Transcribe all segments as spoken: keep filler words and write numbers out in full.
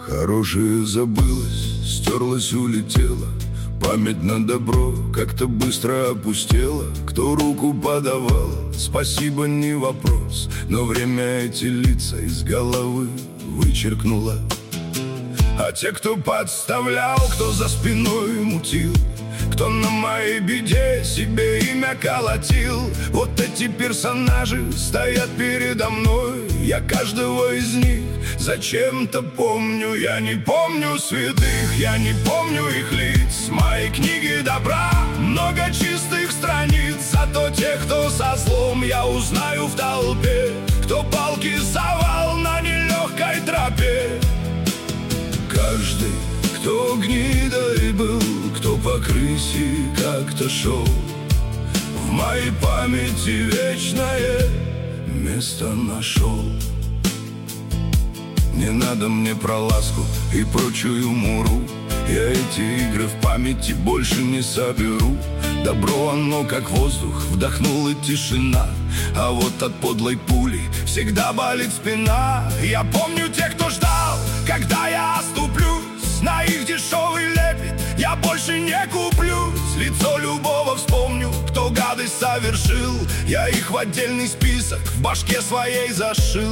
Хорошее забылось, стерлось, улетело. Память на добро как-то быстро опустела. Кто руку подавал, спасибо, не вопрос, но время эти лица из головы вычеркнуло. А те, кто подставлял, кто за спиной мутил, кто на моей беде себе имя колотил, вот эти персонажи стоят передо мной. Я каждого из них зачем-то помню. Я не помню святых, я не помню их лиц. Моей книги добра много чистых страниц. Зато тех, кто со злом, я узнаю в толпе, кто палки совал на нелегкой тропе. Каждый, кто гнидой был, кто по крысе как-то шел, в моей памяти вечное место нашел. Не надо мне про ласку и прочую муру. Я эти игры в памяти больше не соберу. Добро оно как воздух, вдохнула тишина. А вот от подлой пули всегда болит спина. Я помню тех, кто ждал, когда я оступлюсь на их дешевый лепет. Я больше не куплюсь, лицо любого вспомню, кто гадость совершил. Я их в отдельный список в башке своей зашил.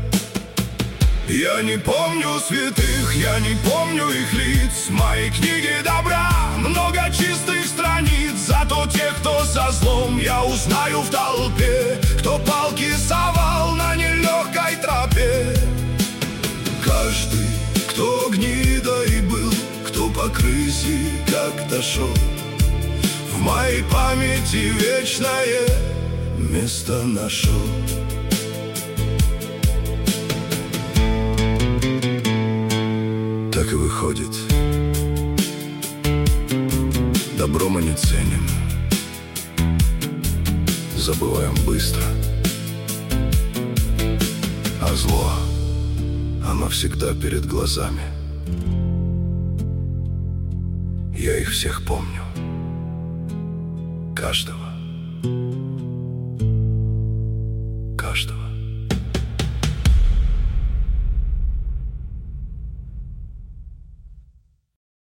Я не помню святых, я не помню их лиц. Моей книги добра много чистых страниц. Зато тех, кто со злом, я узнаю в толпе, кто палки совал на нелегкой тропе. Каждый, кто гнидой был, кто по крысе как-то шел, в моей памяти вечное место нашел. Так и выходит, добро мы не ценим, забываем быстро, а зло, оно всегда перед глазами. Я их всех помню, каждого.